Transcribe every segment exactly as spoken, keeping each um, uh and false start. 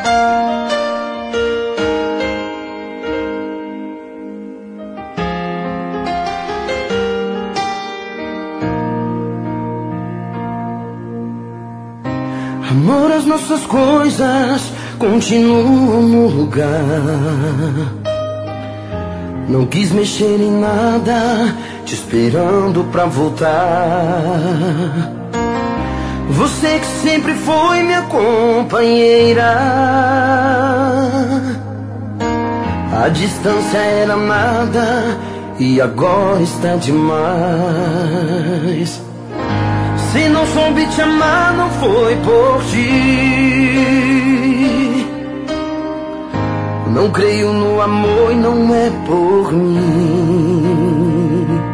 Amor, as nossas coisas continuam no lugar. Não quis mexer em nada, te esperando pra voltar. Você que sempre foi minha companheira. A distância era nada e agora está demais. Se não soube te amar, não foi por ti. Não creio no amor e não é por mim.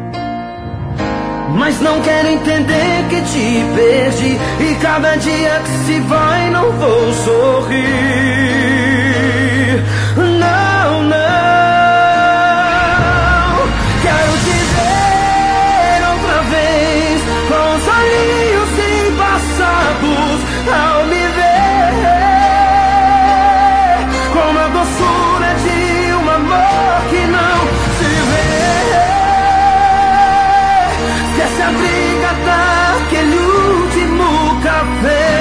Mas não quero entender que te perdi, e cada dia que se vai não vou sorrir. Não, não. Quero te ver outra vez, com os olhinhos embaçados, ao me ver com a doçura de um amor que não se vê. Esquece a briga daquele último café.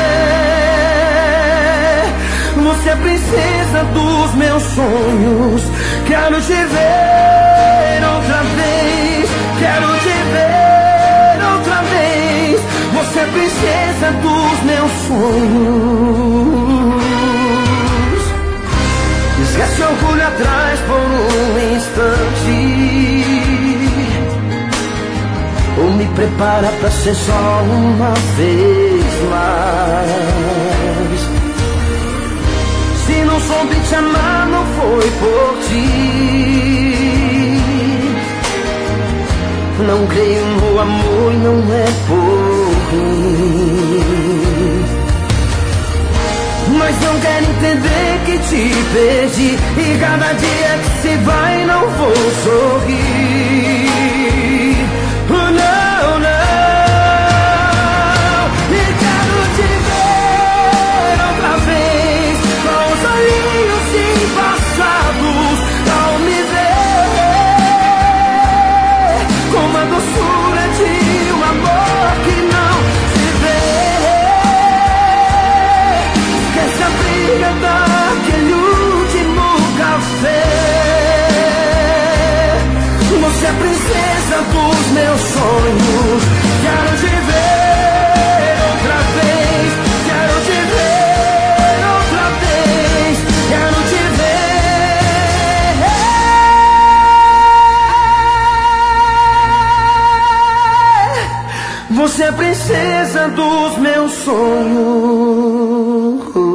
Você é a princesa dos meus sonhos. Quero te ver outra vez, quero te ver outra vez. Você é a princesa dos meus sonhos. Esquece o orgulho atrás por um instante, ou me prepara pra ser só uma vez mais. Se não soube te amar, não foi por ti. Não creio no amor e não é por mim. Mas não quero entender que te perdi, e cada dia que se vai não vou sorrir. Não, não. E quero te ver outra vez, com os olhinhos embaçados, ao me ver com a doçura de um amor que não se vê. Esquece a briga daquele último café. Você é a princesa dos meus sonhos. Quero te ver outra vez, quero te ver outra vez, quero te ver. Você é a princesa dos meus sonhos.